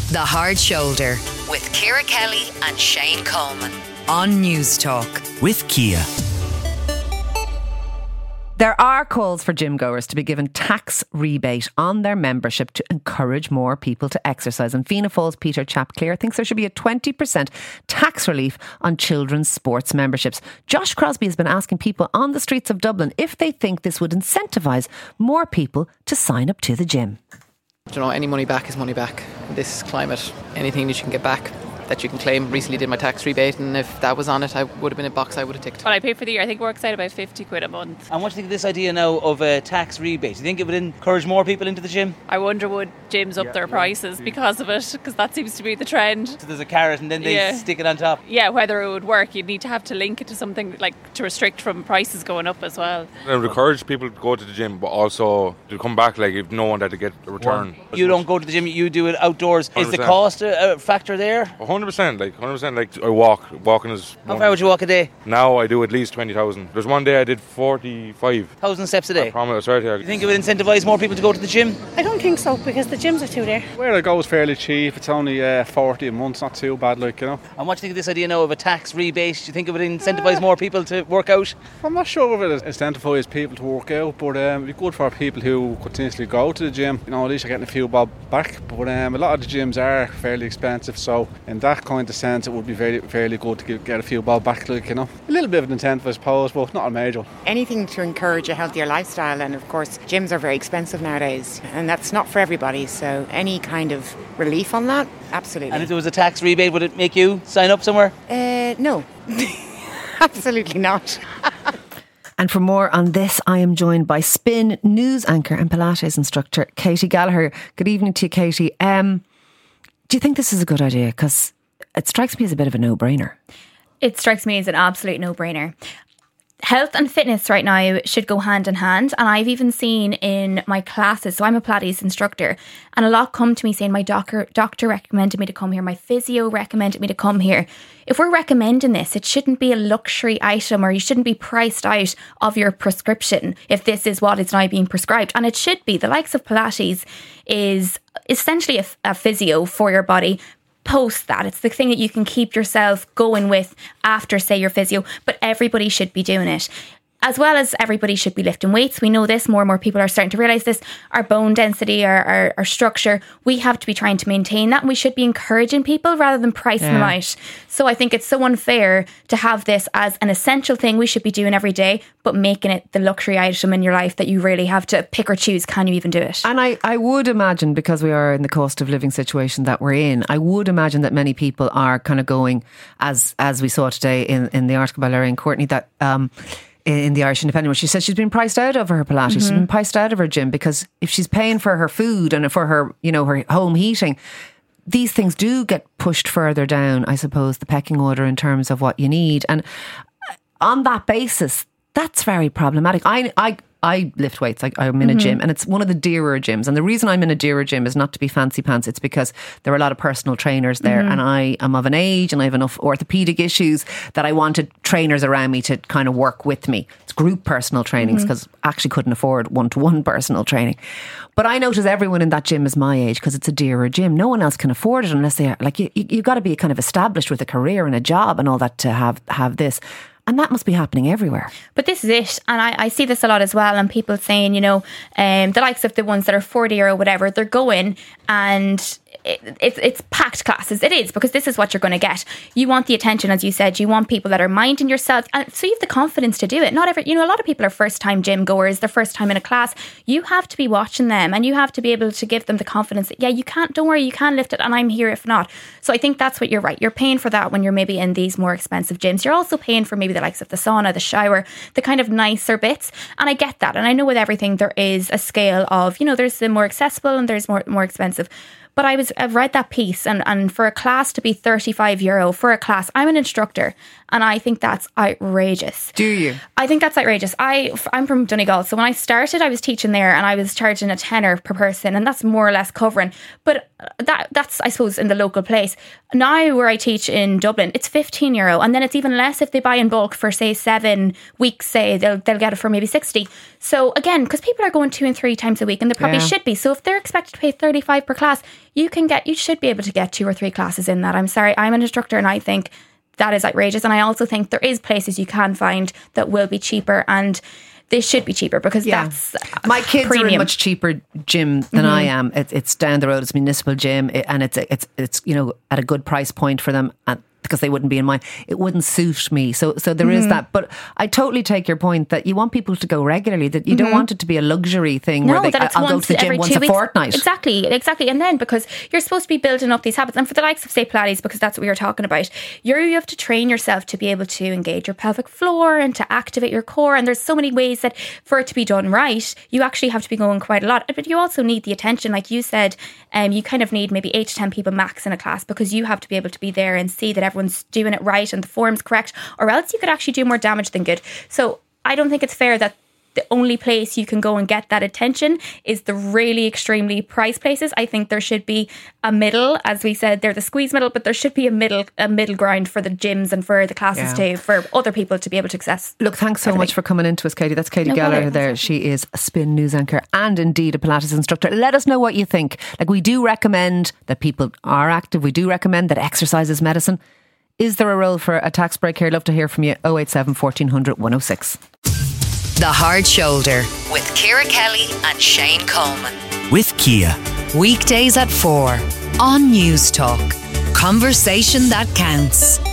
The Hard Shoulder with Ciara Kelly and Shane Coleman on News Talk. With Kia. There are calls for gym goers to be given tax rebate on their membership to encourage more people to exercise. And Fianna Fáil's Peter Chapclear thinks there should be a 20% tax relief on children's sports memberships. Josh Crosby has been asking people on the streets of Dublin if they think this would incentivise more people to sign up to the gym. You know, any money back is money back. In this climate, anything that you can get back, that you can claim. Recently did my tax rebate, and if that was on it, I would have been a box I would have ticked. Well, I pay for the year. I think it works out about 50 quid a month. And what do you think of this idea now of a tax rebate? Do you think it would encourage more people into the gym? I wonder would gyms up their prices because of it, because that seems to be the trend. So there's a carrot and then they stick it on top. Yeah, whether it would work, you'd need to have to link it to something like to restrict from prices going up as well. I would encourage people to go to the gym, but also to come back like if no one had to get a return. You don't go to the gym, you do it outdoors. 100%. Is the cost a factor there? 100%, like 100%. Like I walking is. How far would you walk a day? Now I do at least 20,000. There's one day I did 45,000 steps a day. I promise, I swear to you. Do you think it would incentivise more people to go to the gym? I don't think so, because the gyms are too there. Where I go is fairly cheap. It's only 40 a month. It's not too bad, like, you know. And what do you think of this idea now of a tax rebate? Do you think it would incentivise more people to work out? I'm not sure if it incentivises people to work out, but it'd be good for people who continuously go to the gym. You know, at least you're getting a few bob back. But a lot of the gyms are fairly expensive, so in that kind of sense, it would be fairly good to get a few bob back, like, you know. A little bit of an incentive, I suppose, but not a major. Anything to encourage a healthier lifestyle, and of course gyms are very expensive nowadays, and that's not for everybody, so any kind of relief on that, absolutely. And if there was a tax rebate, would it make you sign up somewhere? No. Absolutely not. And for more on this, I am joined by Spin news anchor and Pilates instructor Katie Gallagher. Good evening to you, Katie. Do you think this is a good idea? Because it strikes me as a bit of a no-brainer. It strikes me as an absolute no-brainer. Health and fitness right now should go hand in hand, and I've even seen in my classes, so I'm a Pilates instructor, and a lot come to me saying my doctor recommended me to come here, my physio recommended me to come here. If we're recommending this, it shouldn't be a luxury item, or you shouldn't be priced out of your prescription if this is what is now being prescribed. And it should be. The likes of Pilates is essentially a physio for your body. Post that. It's the thing that you can keep yourself going with after, say, your physio, but everybody should be doing it. As well as everybody should be lifting weights. We know this, more and more people are starting to realise this. Our bone density, our structure, we have to be trying to maintain that, and we should be encouraging people rather than pricing them out. So I think it's so unfair to have this as an essential thing we should be doing every day, but making it the luxury item in your life that you really have to pick or choose. Can you even do it? And I would imagine, because we are in the cost of living situation that we're in, I would imagine that many people are kind of going, as we saw today in the article by Lorraine Courtney, that in the Irish Independent, where she says she's been priced out of her Pilates, she's been priced out of her gym, because if she's paying for her food and for her, you know, her home heating, these things do get pushed further down, I suppose, the pecking order in terms of what you need. And on that basis, that's very problematic. I lift weights. I'm in a gym, and it's one of the dearer gyms. And the reason I'm in a dearer gym is not to be fancy pants. It's because there are a lot of personal trainers there, and I am of an age and I have enough orthopaedic issues that I wanted trainers around me to kind of work with me. It's group personal trainings, because I actually couldn't afford one-to-one personal training. But I notice everyone in that gym is my age, because it's a dearer gym. No one else can afford it unless they are, like, you've got to be kind of established with a career and a job and all that to have this. And that must be happening everywhere. But this is it. And I see this a lot as well. And people saying, you know, the likes of the ones that are 40 or whatever, they're going and it's packed classes. It is, because this is what you're going to get. You want the attention, as you said. You want people that are minding yourself, and so you have the confidence to do it. Not every, you know, a lot of people are first time gym goers, their first time in a class. You have to be watching them, and you have to be able to give them the confidence that, yeah, you can't, don't worry, you can lift it, and I'm here if not. So I think that's what you're right. You're paying for that when you're maybe in these more expensive gyms. You're also paying for maybe the likes of the sauna, the shower, the kind of nicer bits. And I get that. And I know with everything there is a scale of, you know, there's the more accessible and there's more expensive. But I've read that piece, and for a class to be €35 for a class, I'm an instructor, and I think that's outrageous. Do you? I think that's outrageous. I'm from Donegal, so when I started, I was teaching there, and I was charging a tenner per person, and that's more or less covering. But that that's, I suppose, in the local place. Now where I teach in Dublin, it's €15, and then it's even less if they buy in bulk for, say, 7 weeks. Say they'll get it for maybe 60. So again, because people are going 2 and 3 times a week, and they probably should be. So if they're expected to pay 35 per class, you should be able to get 2 or 3 classes in that. I'm sorry, I'm an instructor, and I think that is outrageous. And I also think there is places you can find that will be cheaper, and they should be cheaper, because that's my kids premium. are in a much cheaper gym than I am. It's down the road. It's a municipal gym, and it's at a good price point for them. And because they wouldn't be in mine, it wouldn't suit me. So there is that. But I totally take your point that you want people to go regularly. That you don't want it to be a luxury thing where I'll go to the gym once a fortnight. Exactly. And then because you're supposed to be building up these habits, and for the likes of, say, Pilates, because that's what we were talking about, you have to train yourself to be able to engage your pelvic floor and to activate your core. And there's so many ways that for it to be done right, you actually have to be going quite a lot. But you also need the attention, like you said. You kind of need maybe 8 to 10 people max in a class, because you have to be able to be there and see that everyone's doing it right and the form's correct, or else you could actually do more damage than good. So I don't think it's fair that the only place you can go and get that attention is the really extremely priced places. I think there should be a middle, as we said, they're the squeeze middle, but there should be a middle ground for the gyms and for the classes for other people to be able to access. Look, thanks so much for coming in to us, Katie. That's Katie Geller there. She is a Spin news anchor and indeed a Pilates instructor. Let us know what you think. Like, we do recommend that people are active. We do recommend that exercise is medicine. Is there a role for a tax break here? Love to hear from you. 087 1400 106. The Hard Shoulder with Ciara Kelly and Shane Coleman. With Kia. Weekdays at 4 on News Talk. Conversation that counts.